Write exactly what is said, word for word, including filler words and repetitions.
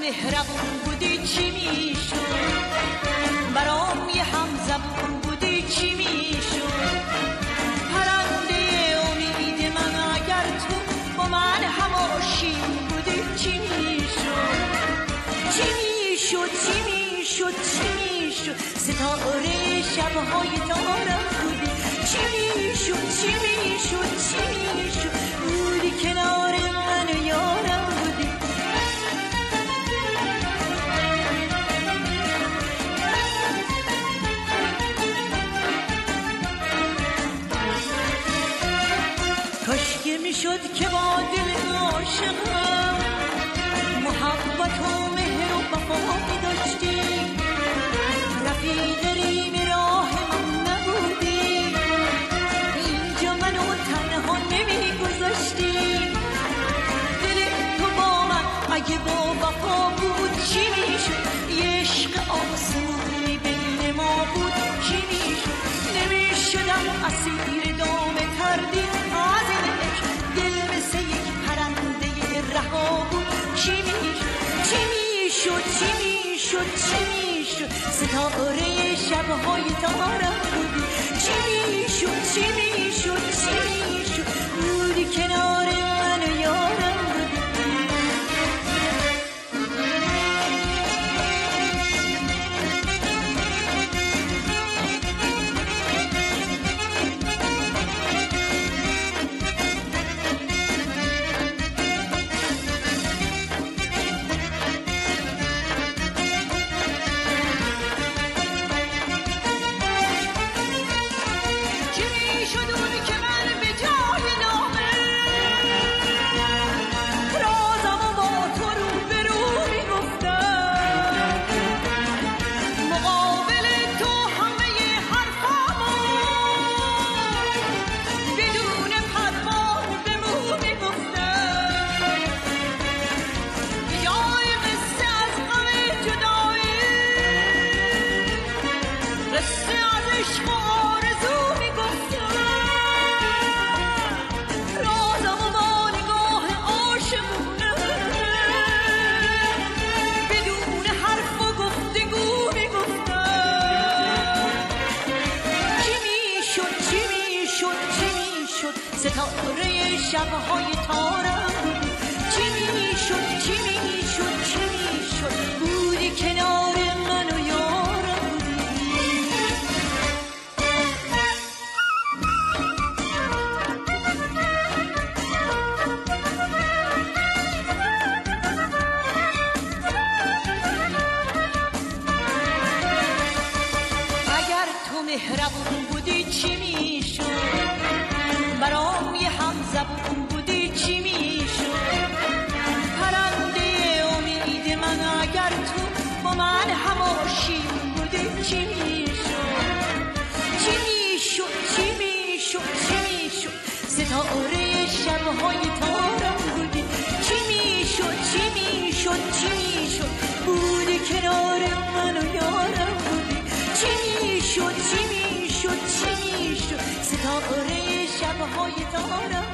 مهربون بودی چی میشد، برام یه همزبون بودی چی میشد، پرنده امید من اگر تو با من هماشین بودی چی میشد، چی میشد چی میشد چی میشد، ستاره شبهای تارم بودی چی میشد چی میشد چی میشد، بودی کنار من و یارم بودی. کاشکی میشد که با دل عاشقم محبت و مهر و وفا می‌داشتی، رفیق ریم راه من نبودی، اینجا منو تنها نمیگذاشتی، دل تو با من اگه با وفا بود چی میشد، یه عشق آسمونی بین ما بود چی میشد، نمیشدم اسیر دام تردید از یک دل مثل یک پرنده رها بود چی میشد چی میشد چی میشد چی میشد، ستاره شبهای تارم بودی چی میشد چی میشد چی میشد، بودی کنار من و یارم بودی. ستاره شبهای تارم بودی چی میشد چی میشد چی میشد، بودی کنار من و یارم بودی. اگر تو مهربون بودی چی میشد، برام یه همزبون بودی چی میشد، پرنده امید من اگر تو با من هماشین بودی چی میشد، چی میشد چی میشد چی میشد، ستاره شبهای تارم بودی چی میشد چی میشد چی میشد، بودی کنار من و یارم بودی چی میشد چی میشد چی میشد، ستاره شبهای تارم